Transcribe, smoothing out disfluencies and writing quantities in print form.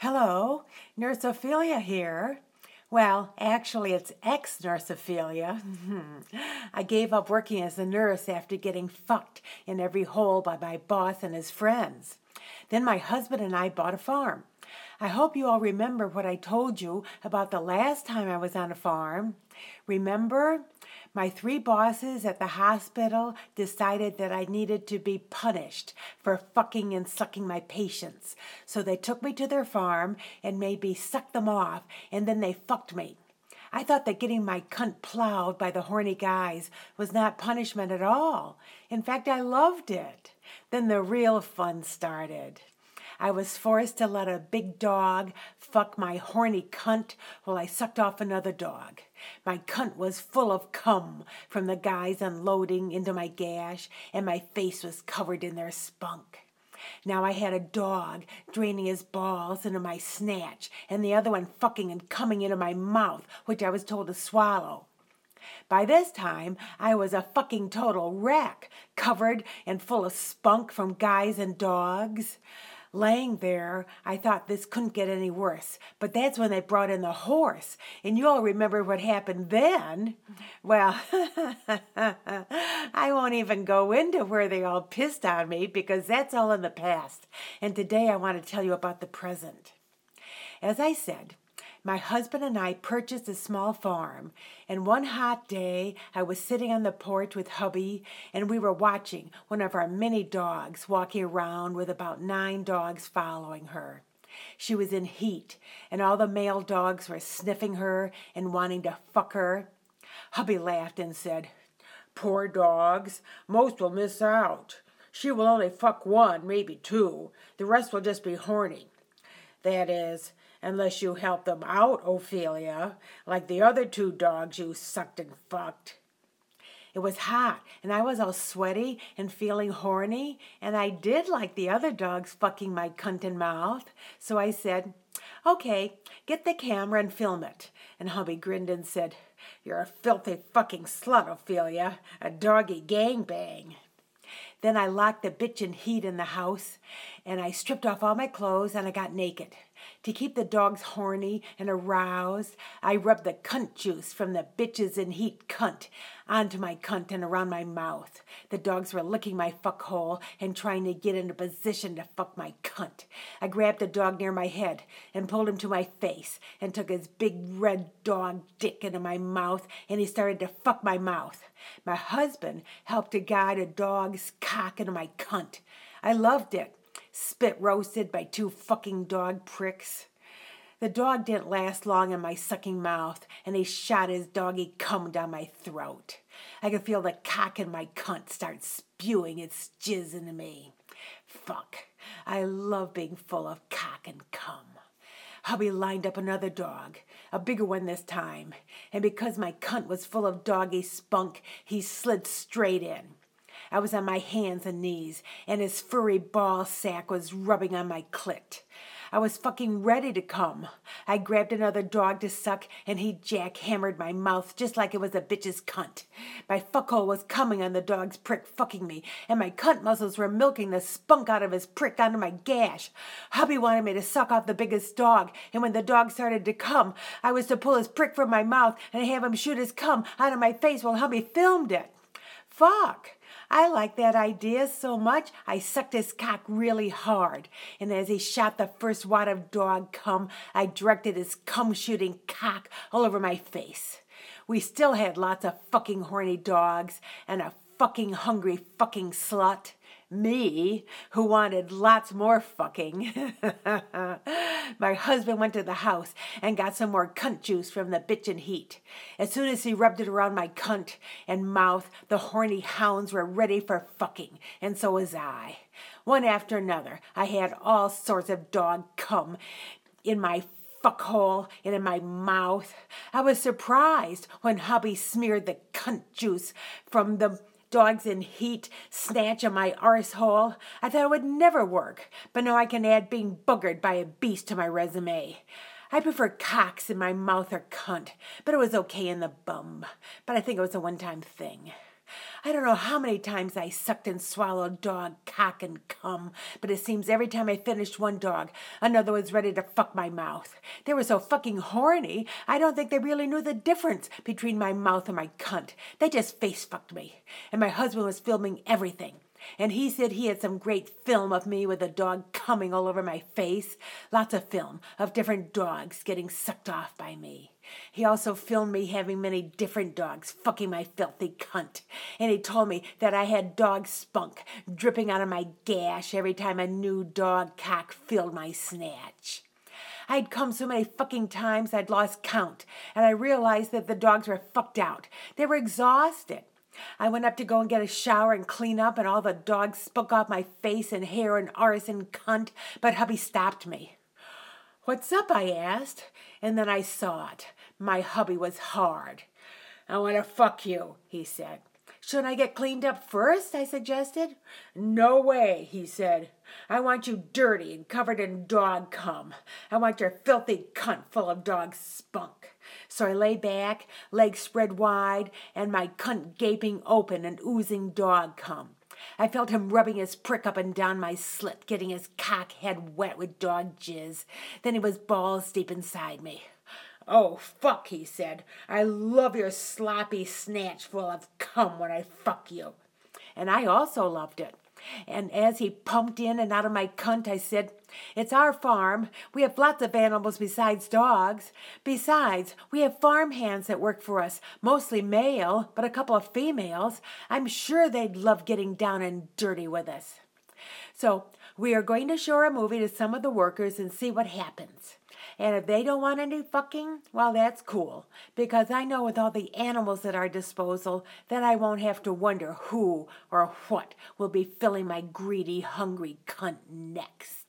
Hello, Nurse Ophelia here. Well, actually, it's ex-Nurse Ophelia. I gave up working as a nurse after getting fucked in every hole by my boss and his friends. Then my husband and I bought a farm. I hope you all remember what I told you about the last time I was on a farm. Remember? My 3 bosses at the hospital decided that I needed to be punished for fucking and sucking my patients. So they took me to their farm and made me suck them off, and then they fucked me. I thought that getting my cunt plowed by the horny guys was not punishment at all. In fact, I loved it. Then the real fun started. I was forced to let a big dog fuck my horny cunt while I sucked off another dog. My cunt was full of cum from the guys unloading into my gash, and my face was covered in their spunk. Now I had a dog draining his balls into my snatch, and the other one fucking and coming into my mouth, which I was told to swallow. By this time, I was a fucking total wreck, covered and full of spunk from guys and dogs. Laying there, I thought this couldn't get any worse, but that's when they brought in the horse, and you all remember what happened then. Well, I won't even go into where they all pissed on me because that's all in the past, and today I want to tell you about the present. As I said, my husband and I purchased a small farm, and one hot day I was sitting on the porch with hubby, and we were watching one of our mini dogs walking around with about 9 dogs following her. She was in heat, and all the male dogs were sniffing her and wanting to fuck her. Hubby laughed and said, "Poor dogs, most will miss out. She will only fuck 1, maybe 2. The rest will just be horny. That is, unless you help them out, Ophelia, like the other 2 dogs you sucked and fucked." It was hot, and I was all sweaty and feeling horny, and I did like the other dogs fucking my cunt and mouth. So I said, "Okay, get the camera and film it." And hubby grinned and said, "You're a filthy fucking slut, Ophelia. A doggy gangbang." Then I locked the bitchin' heat in the house, and I stripped off all my clothes, and I got naked. To keep the dogs horny and aroused, I rubbed the cunt juice from the bitches in heat cunt onto my cunt and around my mouth. The dogs were licking my fuck hole and trying to get into position to fuck my cunt. I grabbed a dog near my head and pulled him to my face and took his big red dog dick into my mouth, and he started to fuck my mouth. My husband helped to guide a dog's cock into my cunt. I loved it. Spit roasted by 2 fucking dog pricks. The dog didn't last long in my sucking mouth, and he shot his doggy cum down my throat. I could feel the cock in my cunt start spewing its jizz into me. Fuck. I love being full of cock and cum. Hubby lined up another dog, a bigger one this time, and because my cunt was full of doggy spunk, he slid straight in. I was on my hands and knees, and his furry ball sack was rubbing on my clit. I was fucking ready to come. I grabbed another dog to suck, and he jackhammered my mouth just like it was a bitch's cunt. My fuckhole was coming on the dog's prick fucking me, and my cunt muscles were milking the spunk out of his prick onto my gash. Hubby wanted me to suck off the biggest dog, and when the dog started to come, I was to pull his prick from my mouth and have him shoot his cum out of my face while hubby filmed it. Fuck. I liked that idea so much, I sucked his cock really hard, and as he shot the first wad of dog cum, I directed his cum-shooting cock all over my face. We still had lots of fucking horny dogs and a fucking hungry fucking slut. Me, who wanted lots more fucking. My husband went to the house and got some more cunt juice from the bitchin' heat. As soon as he rubbed it around my cunt and mouth, the horny hounds were ready for fucking, and so was I. One after another, I had all sorts of dog cum in my fuckhole and in my mouth. I was surprised when hubby smeared the cunt juice from the dogs in heat snatch on my arsehole. I thought it would never work, but now I can add being boogered by a beast to my resume. I prefer cocks in my mouth or cunt, but it was okay in the bum. But I think it was a one-time thing. I don't know how many times I sucked and swallowed dog cock and cum, but it seems every time I finished one dog, another was ready to fuck my mouth. They were so fucking horny, I don't think they really knew the difference between my mouth and my cunt. They just face fucked me. And my husband was filming everything. And he said he had some great film of me with a dog coming all over my face. Lots of film of different dogs getting sucked off by me. He also filmed me having many different dogs fucking my filthy cunt. And he told me that I had dog spunk dripping out of my gash every time a new dog cock filled my snatch. I'd come so many fucking times I'd lost count, and I realized that the dogs were fucked out. They were exhausted. I went up to go and get a shower and clean up, and all the dogs spunk off my face and hair and arse and cunt, but hubby stopped me. "What's up?" I asked, and then I saw it. My hubby was hard. "I want to fuck you," he said. "Shouldn't I get cleaned up first?" I suggested. "No way," he said. "I want you dirty and covered in dog cum. I want your filthy cunt full of dog spunk." So I lay back, legs spread wide, and my cunt gaping open and oozing dog cum. I felt him rubbing his prick up and down my slit, getting his cock head wet with dog jizz. Then he was balls deep inside me. "Oh, fuck," he said. "I love your sloppy snatch full of cum when I fuck you." And I also loved it. And as he pumped in and out of my cunt, I said, "It's our farm. We have lots of animals besides dogs. Besides, we have farm hands that work for us, mostly male, but a couple of females. I'm sure they'd love getting down and dirty with us." So we are going to show a movie to some of the workers and see what happens. And if they don't want any fucking, well, that's cool. Because I know with all the animals at our disposal, then I won't have to wonder who or what will be filling my greedy, hungry cunt next.